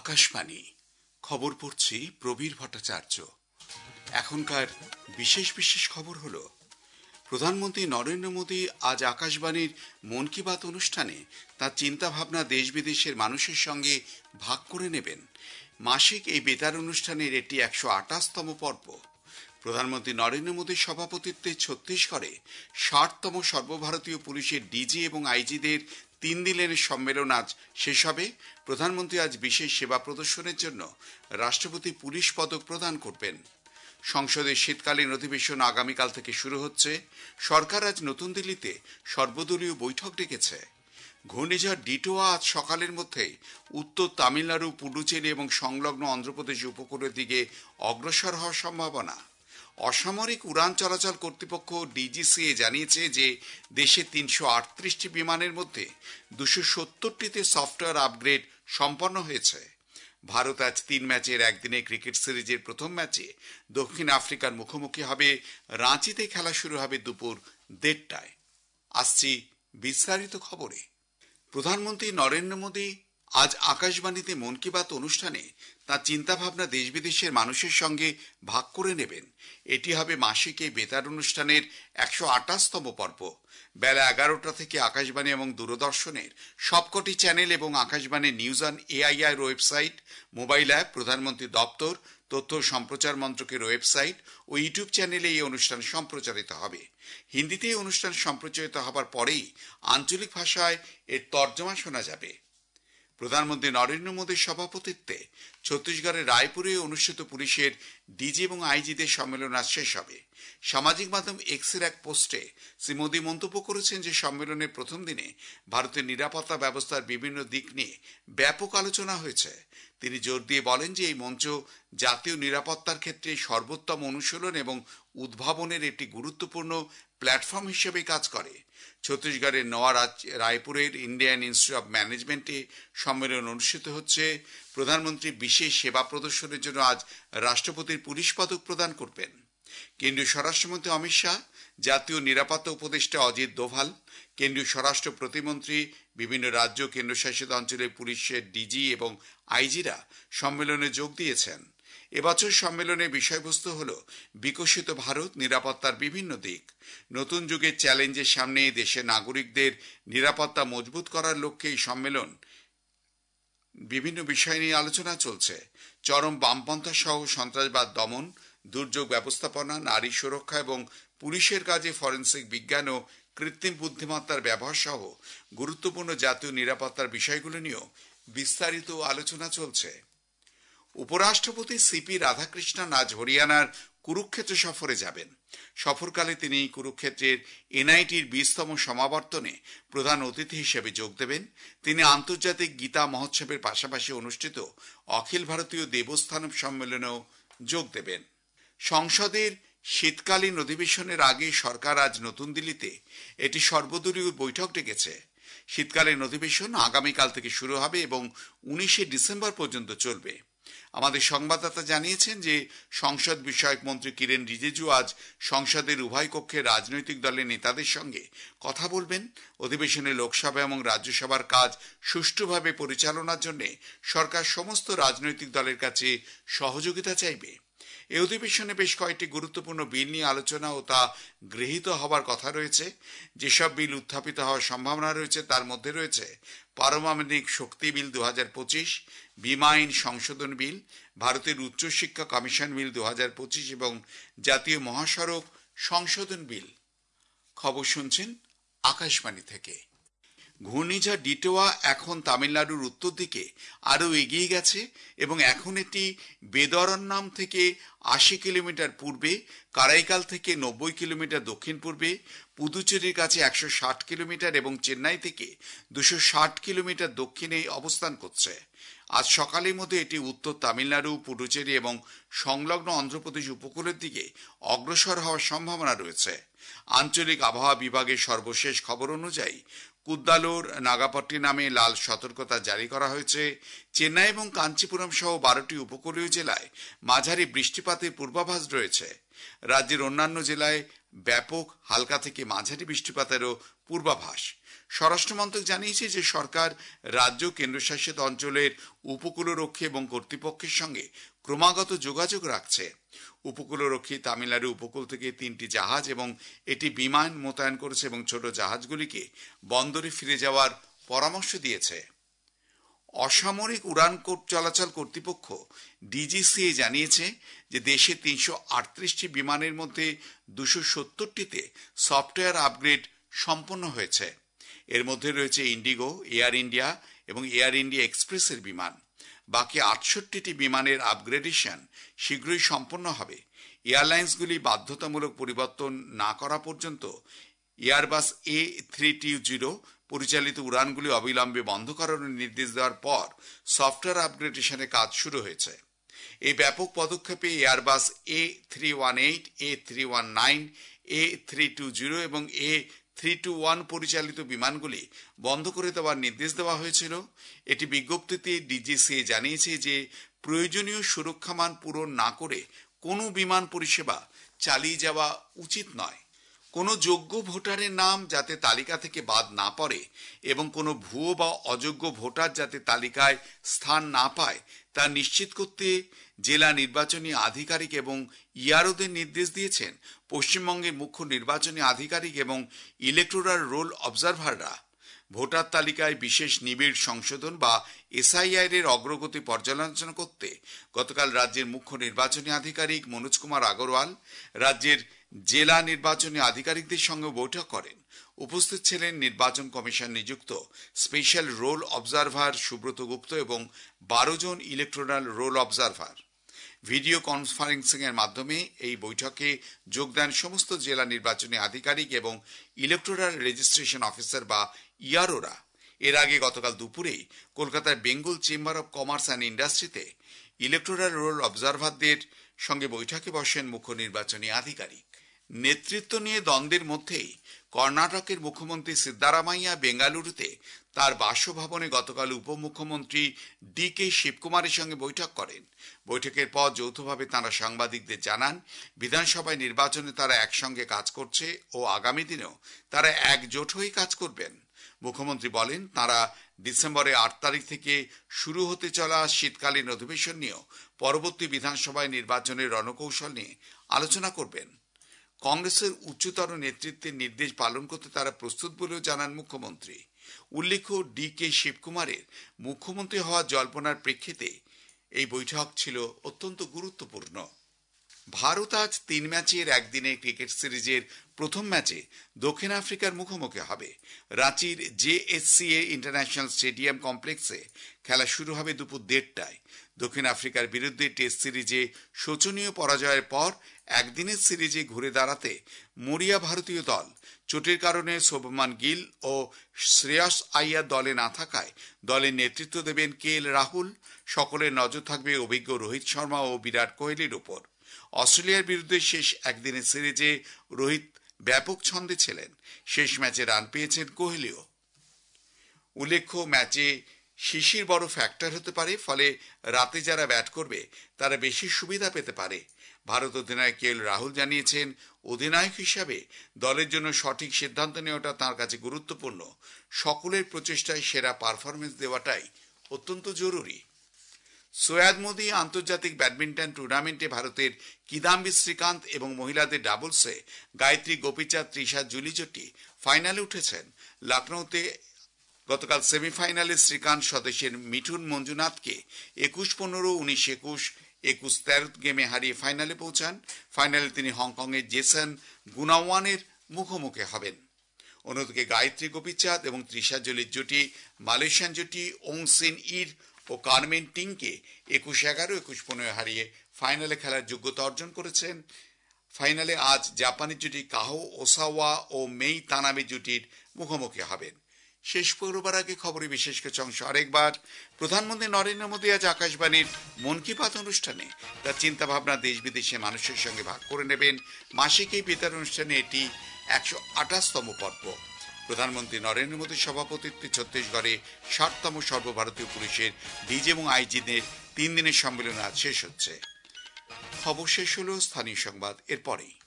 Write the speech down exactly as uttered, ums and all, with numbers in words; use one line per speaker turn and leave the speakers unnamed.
আকাশবাণী খবর পড়ছি প্রবীর ভট্টাচার্য। এখনকার বিশেষ বিশেষ খবর হলো, প্রধানমন্ত্রী নরেন্দ্র মোদী আজ আকাশবাণীর মন কি বাত অনুষ্ঠানে তার চিন্তা ভাবনা দেশ বিদেশের মানুষের সঙ্গে ভাগ করে নেবেন। মাসিক এই বেতার অনুষ্ঠানের এটি একশো আঠাশতম পর্ব। প্রধানমন্ত্রী নরেন্দ্র মোদীর সভাপতিত্বে ছত্তিশগড়ে ষাটতম সর্বভারতীয় পুলিশের ডিজি এবং আইজিদের তিন দিনের সম্মেলন আজ শেষ হবে। প্রধানমন্ত্রী আজ বিশেষ সেবা প্রদর্শনের জন্য রাষ্ট্রপতি পুলিশ পদক প্রদান করবেন। সংসদের শীতকালীন অধিবেশন আগামীকাল থেকে শুরু হচ্ছে। সরকার আজ নতুন দিল্লিতে সর্বদলীয় বৈঠক ডেকেছে। ঘূর্ণিঝড় ডিটোয়া আজ সকালের মধ্যেই উত্তর তামিলনাড়ু, পুডুচেরি এবং সংলগ্ন অন্ধ্রপ্রদেশ উপকূলের দিকে অগ্রসর হওয়ার সম্ভাবনা। অসামরিক উড়ান চলাচল কর্তৃপক্ষ ডিজিসিএ জানিয়েছে যে দেশে তিনশো আটত্রিশটি বিমানের মধ্যে দুশো সত্তরটিতে সফটওয়্যার আপগ্রেড সম্পন্ন হয়েছে। ভারত আজ তিন ম্যাচের একদিনে ক্রিকেট সিরিজের প্রথম ম্যাচে দক্ষিণ আফ্রিকার মুখোমুখি হবে। রাঁচিতে খেলা শুরু হবে দুপুর দেড়টায়। আসছি বিস্তারিত খবরে। প্রধানমন্ত্রী নরেন্দ্র মোদী আজ আকাশবাণীতে মন কি বাত অনুষ্ঠানে তার চিন্তাভাবনা দেশ বিদেশের মানুষের সঙ্গে ভাগ করে নেবেন। এটি হবে মাসিক এই বেতার অনুষ্ঠানের একশো আঠাশতম পর্ব। বেলা এগারোটা থেকে আকাশবাণী এবং দূরদর্শনের সবকটি চ্যানেল এবং আকাশবাণীর news on AIR website, mobile app, প্রধানমন্ত্রী দপ্তর, তথ্য সম্প্রচার মন্ত্রকের ওয়েবসাইট ও ইউটিউব চ্যানেলে এই অনুষ্ঠান সম্প্রচারিত হবে। হিন্দিতে এই অনুষ্ঠান সম্প্রচারিত হবার পরেই আঞ্চলিক ভাষায় এর তর্জমা শোনা যাবে। প্রধানমন্ত্রী নরেন্দ্র মোদীর সভাপতিত্বে ছত্তিশগড়ের রায়পুরে অনুষ্ঠিত পুলিশের ডিজি এবং আইজিদের সম্মেলন আজ শেষ হবে। সামাজিক মাধ্যম এক্সের এক পোস্টে শ্রী মোদী মন্তব্য করেছেন যে সম্মেলনের প্রথম দিনে ভারতের নিরাপত্তা ব্যবস্থার বিভিন্ন দিক নিয়ে ব্যাপক আলোচনা হয়েছে। তিনি জোর দিয়ে বলেন যে এই মঞ্চ জাতীয় নিরাপত্তার ক্ষেত্রে সর্বোত্তম অনুশীলন এবং উদ্ভাবনের একটি গুরুত্বপূর্ণ প্ল্যাটফর্ম হিসেবে কাজ করে। ছত্তিশগড়ের নওয়া রায়পুরের ইন্ডিয়ান ইনস্টিটিউট অব ম্যানেজমেন্টে সম্মেলন অনুষ্ঠিত হচ্ছে। প্রধানমন্ত্রী বিশেষ সেবা প্রদর্শনের জন্য আজ রাষ্ট্রপতির পুলিশ পদক প্রদান করবেন। কেন্দ্রীয় স্বরাষ্ট্রমন্ত্রী অমিত শাহ, জাতীয় নিরাপত্তা উপদেষ্টা অজিত দোভাল, কেন্দ্রীয় স্বরাষ্ট্র প্রতিমন্ত্রী, বিভিন্ন রাজ্য কেন্দ্রশাসিত অঞ্চলের পুলিশের ডিজি এবং আইজিরা সম্মেলনে যোগ দিয়েছেন। এবছর সম্মেলনের বিষয়বস্তু হল বিকশিত ভারত, নিরাপত্তার বিভিন্ন দিক। নতুন যুগের চ্যালেঞ্জের সামনে দেশের নাগরিকদের নিরাপত্তা মজবুত করার লক্ষ্যে এই সম্মেলন বিভিন্ন বিষয় নিয়ে আলোচনা চলছে। চরম বামপন্থা সহ সন্ত্রাসবাদ দমন, দুর্যোগ ব্যবস্থাপনা, নারী সুরক্ষা এবং পুলিশের কাজে ফরেনসিক বিজ্ঞান ও কৃত্রিম বুদ্ধিমত্তার ব্যবহার সহ গুরুত্বপূর্ণ জাতীয় নিরাপত্তার বিষয়গুলো নিয়েও বিস্তারিত আলোচনা চলছে। উপরাষ্ট্রপতি সিপি রাধাকৃষ্ণন আজ হরিয়ানার কুরুক্ষেত্র সফরে যাবেন। সফরকালে তিনি কুরুক্ষেত্রের এনআইটির বিশতম সমাবর্তনে প্রধান অতিথি হিসেবে যোগ দেবেন। তিনি আন্তর্জাতিক গীতা মহোৎসবের পাশাপাশি অনুষ্ঠিত অখিল ভারতীয় দেবস্থানম সম্মেলনেও যোগ দেবেন। সংসদের শীতকালীন অধিবেশনের আগে সরকার আজ নতুন দিল্লিতে এটি সর্বদলীয় বৈঠক ডেকেছে। শীতকালীন অধিবেশন আগামীকাল থেকে শুরু হবে এবং উনিশে ডিসেম্বর পর্যন্ত চলবে। আমাদের সংবাদদাতা জানিয়েছেন যে সংসদ বিষয়ক মন্ত্রী কিরেন রিজিজু আজ সংসদের উভয় কক্ষের রাজনৈতিক দলের নেতাদের সঙ্গে কথা বলবেন। অধিবেশনে লোকসভা এবং রাজ্যসভার কাজ সুষ্ঠুভাবে পরিচালনার জন্য সরকার সমস্ত রাজনৈতিক দলের কাছে সহযোগিতা চাইবে। এই অধিবেশনে বেশ কয়েকটি গুরুত্বপূর্ণ বিল নিয়ে আলোচনা ও তা গৃহীত হবার কথা রয়েছে। যেসব বিল উত্থাপিত হওয়ার সম্ভাবনা রয়েছে তার মধ্যে রয়েছে পারমাণবিক শক্তি বিল দু হাজার পঁচিশ, বীমা আইন সংশোধন বিল, ভারতের উচ্চশিক্ষা কমিশন বিল দু হাজার পঁচিশ এবং জাতীয় মহাসড়ক সংশোধন বিল। খবর শুনছেন আকাশবাণী থেকে। ঘূর্ণিঝড় ডিটোয়া এখন তামিলনাড়ুর উত্তর দিকে আরও এগিয়ে গেছে এবং এখন এটি বেদরন্নাম থেকে আশি কিলোমিটার পূর্বে, কারাইকাল থেকে নব্বই কিলোমিটার দক্ষিণ পূর্বে, পুদুচেরির কাছে একশো ষাট কিলোমিটার এবং চেন্নাই থেকে দুশো ষাট কিলোমিটার দক্ষিণে অবস্থান করছে। আজ সকালের মধ্যে এটি উত্তর তামিলনাড়ু, পুডুচেরি এবং সংলগ্ন অন্ধ্রপ্রদেশ উপকূলের দিকে অগ্রসর হওয়ার সম্ভাবনা রয়েছে। আঞ্চলিক আবহাওয়া বিভাগের সর্বশেষ খবর অনুযায়ী কুদ্দালোর, নাগাপট্টিনামে লাল সতর্কতা জারি করা হয়েছে। চেন্নাই এবং কাঞ্চিপুরম সহ বারোটি উপকূলীয় জেলায় মাঝারি বৃষ্টিপাতের পূর্বাভাস রয়েছে। রাজ্যের অন্যান্য জেলায় ব্যাপক হালকা থেকে মাঝারি বৃষ্টিপাতেরও পূর্বাভাস। স্বরাষ্ট্র মন্ত্রক জানিয়েছে যে সরকার রাজ্য কেন্দ্রশাসিত অঞ্চলের উপকূলরক্ষী এবং কর্তৃপক্ষের সঙ্গে ক্রমাগত যোগাযোগ রাখছে। উপকূলরক্ষী তামিলনাড়ু উপকূল থেকে তিনটি জাহাজ এবং এটি বিমান মোতায়েন করেছে এবং ছোট জাহাজগুলিকে বন্দরে ফিরে যাওয়ার পরামর্শ দিয়েছে। অসামরিক উড়ান চলাচল কর্তৃপক্ষ ডিজিসিএ জানিয়েছে যে দেশে তিনশো আটত্রিশটি বিমানের মধ্যে দুশো সত্তরটিতে সফটওয়্যার আপগ্রেড সম্পন্ন হয়েছে। এর মধ্যে রয়েছে ইন্ডিগো, এয়ার ইন্ডিয়া এবং এয়ার ইন্ডিয়া এক্সপ্রেসের বিমান। বাকি আটষট্টিটি বিমানের আপগ্রেডেশন শীঘ্রই সম্পন্ন হবে। এয়ারলাইন্সগুলি বাধ্যতামূলক পরিবর্তন না করা পর্যন্ত Airbus A three two zero পরিচালিত উড়ানগুলি অবিলম্বে বন্ধ করার নির্দেশ দেওয়ার পর সফটওয়্যার আপগ্রেডেশনের কাজ শুরু হয়েছে। এই ব্যাপক পদক্ষেপে Airbus A three one eight, A three one nine, A three two zero এবং এ থ্রি টু ওয়ান পরিচালিত বিমানগুলি বন্ধ করে দেওয়ার নির্দেশ দেওয়া হয়েছিল। এটি বিজ্ঞপ্তিতে ডিজিসিএ জানিয়েছে যে প্রয়োজনীয় সুরক্ষা মান পূরণ না করে কোনো বিমান পরিষেবা চালিয়ে যাওয়া উচিত নয়। কোনো যোগ্য ভোটারের নাম যাতে তালিকা থেকে বাদ না পড়ে এবং কোনো ভুয়ো বা অযোগ্য ভোটার যাতে তালিকায় স্থান না পায় তা নিশ্চিত করতে জেলা নির্বাচনী আধিকারিক এবং ইআরওদের নির্দেশ দিয়েছেন পশ্চিমবঙ্গের মুখ্য নির্বাচনী আধিকারিক এবং ইলেকটোরাল রোল অবজারভাররা। ভোটার তালিকায় বিশেষ নিবিড় সংশোধন বা এসআইআর এর অগ্রগতি পর্যালোচনা করতে গতকাল রাজ্যের মুখ্য নির্বাচনী আধিকারিক মনোজ কুমার আগরওয়াল রাজ্যের জেলা নির্বাচনী আধিকারিকদের সঙ্গে বৈঠক করেন। উপস্থিত ছিলেন নির্বাচন কমিশন নিযুক্ত special roll observer Subrata Gupta এবং বারো জন electoral roll observer. Video conferencing এর মাধ্যমে এই বৈঠকে যোগ দেন সমস্ত জেলা নির্বাচনী আধিকারিক এবং ইলেকটোরাল রেজিস্ট্রেশন অফিসার বা ইআরওরা। এর আগে গতকাল দুপুরেই কলকাতার Bengal chamber of commerce and ইন্ডাস্ট্রিতে ইলেকটোরাল রোল অবজারভারদের সঙ্গে বৈঠকে বসেন মুখ্য নির্বাচনী আধিকারিক। নেতৃত্ব নিয়ে দ্বন্দ্বের মধ্যেই কর্ণাটকের মুখ্যমন্ত্রী সিদ্দারামাইয়া বেঙ্গালুরুতে তার বাসভবনে গতকাল উপমুখ্যমন্ত্রী ডি কে শিবকুমারের সঙ্গে বৈঠক করেন। বৈঠকের পর যৌথভাবে তাঁরা সাংবাদিকদের জানান, বিধানসভায় নির্বাচনে তারা একসঙ্গে কাজ করছে ও আগামী দিনেও তারা একজোট হয়ে কাজ করবেন। মুখ্যমন্ত্রী বলেন, তাঁরা ডিসেম্বরের আট তারিখ থেকে শুরু হতে চলা শীতকালীন অধিবেশন নিয়েও পরবর্তী বিধানসভায় নির্বাচনের রণকৌশল নিয়ে আলোচনা করবেন। কংগ্রেসের উচ্চতর নেতৃত্বের নির্দেশ পালন করতে তারা প্রস্তুত বলেও জানান মুখ্যমন্ত্রী। উল্লেখ্য, ডি কে শিবকুমারের মুখ্যমন্ত্রী হওয়ার জল্পনার প্রেক্ষিতে এই বৈঠক ছিল অত্যন্ত গুরুত্বপূর্ণ। ভারত আজ তিন ম্যাচের একদিনের ক্রিকেট সিরিজের প্রথম ম্যাচে দক্ষিণ আফ্রিকার মুখোমুখি হবে। রাঁচির জেএসসিএ ইন্টারন্যাশনাল স্টেডিয়াম কমপ্লেক্সে খেলা শুরু হবে দুপুর দেড়টায়। দক্ষিণ আফ্রিকার বিরুদ্ধে টেস্ট সিরিজে শোচনীয় পরাজয়ের পর একদিনের সিরিজে ঘুরে দাঁড়াতে মরিয়া ভারতীয় দল। চোটের কারণে শুভমান গিল ও শ্রেয়স আইয়ার দলে না থাকায় দলের নেতৃত্ব দেবেন কে এল রাহুল। সকলের নজর থাকবে অভিজ্ঞ রোহিত শর্মা ও বিরাট কোহলির উপর। অস্ট্রেলিয়ার বিরুদ্ধে শেষ একদিনের সিরিজে রোহিত ব্যাপক ছন্দে ছিলেন। শেষ ম্যাচে রান পেয়েছেন কোহলিও। উল্লেখ্য, ম্যাচে শিশির বড় ফ্যাক্টর হতে পারে, ফলে রাতে যারা ব্যাট করবে তারা বেশি সুবিধা পেতে পারে। ভারত অধিনায়ক কে এল রাহুল জানিয়েছেন, অধিনায়ক হিসাবে দলের জন্য সঠিক সিদ্ধান্ত নেওয়াটা তাঁর কাছে গুরুত্বপূর্ণ। সকলের প্রচেষ্টায় সেরা পারফরমেন্স দেওয়াটাই অত্যন্ত জরুরি। সৈয়দ মোদি আন্তর্জাতিক ব্যাডমিন্টন টুর্নামেন্টে ভারতের কিদাম্বি শ্রীকান্ত এবং মহিলাদের ডাবলসে গায়ত্রী গোপীচাঁদ তৃষা জুলি জুটি ফাইনালে উঠেছেন। লখনৌতে গতকাল সেমিফাইনালে শ্রীকান্ত স্বদেশের মিঠুন মঞ্জুনাথকে একুশ পনেরো, উনিশ একুশ, একুশ তেরো গেমে হারিয়ে ফাইনালে পৌঁছান। ফাইনালে তিনি হংকংয়ের জেসন গুনাওয়ানের মুখোমুখি হবেন। অন্যদিকে গায়ত্রী গোপীচাঁদ এবং তৃষা জুলির জুটি মালয়েশিয়ান জুটি ওং সিন ইর ও কারমেন টিংকে একুশ এগারো, একুশ পনেরো হারিয়ে ফাইনালে খেলার যোগ্যতা অর্জন করেছেন। ফাইনালে আজ জাপানের জুটি কাহো ওসাওয়া ও মেই তানাবে জুটির মুখোমুখি হবেন। শেষ করবার আগে খবরে বিশেষ কিছু অংশ আরেকবার। প্রধানমন্ত্রী নরেন্দ্র মোদী আজ আকাশবাণীর মন কি বাত অনুষ্ঠানে তার চিন্তা ভাবনা দেশ বিদেশের মানুষের সঙ্গে ভাগ করে নেবেন। মাসিক এই বেতার অনুষ্ঠানে এটি একশো আঠাশতম পর্ব। প্রধানমন্ত্রী নরেন্দ্র মোদীর সভাপতিত্বে ছত্তিশগড়ে ষাটতম সর্বভারতীয় পুলিশের ডিজি এবং আইজিদের তিন দিনের সম্মেলন আজ শেষ হচ্ছে। খবর শেষ হল। স্থানীয় সংবাদ এরপরেই।